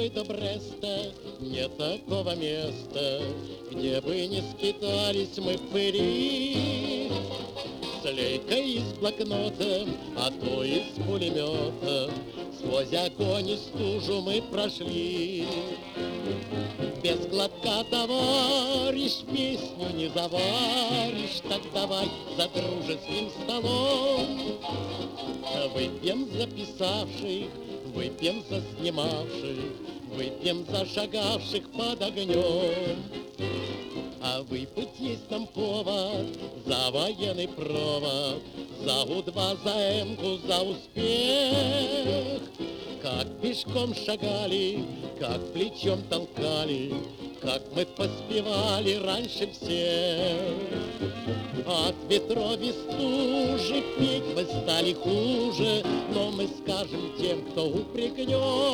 Москвы до Бреста нет такого места, где бы не скитались мы в пыли. С лейкой и с блокнотом, а то и с пулеметом, сквозь огонь и стужу мы прошли. Без глотка, товарищ, песню не заваришь, так давай за дружеским столом. Выпьем за писавших, выпьем за снимавших, выпьем за шагавших под огнем. А выпить есть нам повод за военный провод, за У-2, за М-ку, за успех. Как пешком шагали, как плечом толкали, как мы поспевали раньше всех. От ветров и стужи петь мы стали хуже, но мы скажем тем, кто упрекнет.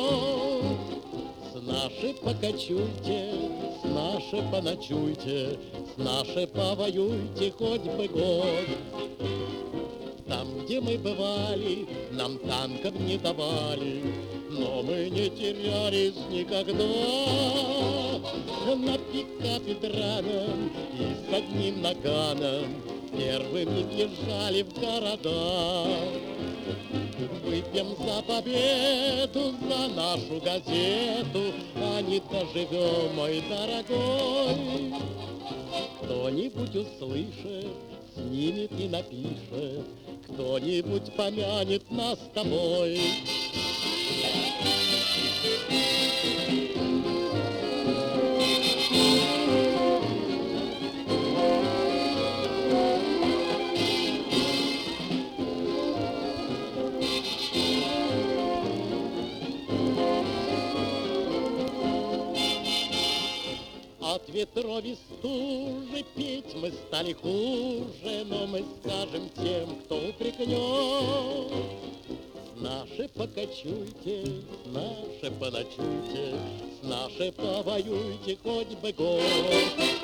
С нашей покачуйте, с нашей поночуйте, с нашей повоюйте хоть бы год. Там, где мы бывали, нам танков не давали, но мы не терялись никогда. На пикапе драном и с одним наганом первыми въезжали в города. Выпьем за победу, за нашу газету, а не доживем, мой дорогой. Кто-нибудь услышит, снимет и напишет, кто-нибудь помянет нас с тобой. От ветров и стужи петь мы стали хуже, но мы скажем тем, кто упрекнет. Наши покачуйте, наши поночуйте, с нашей повоюйте хоть бы год.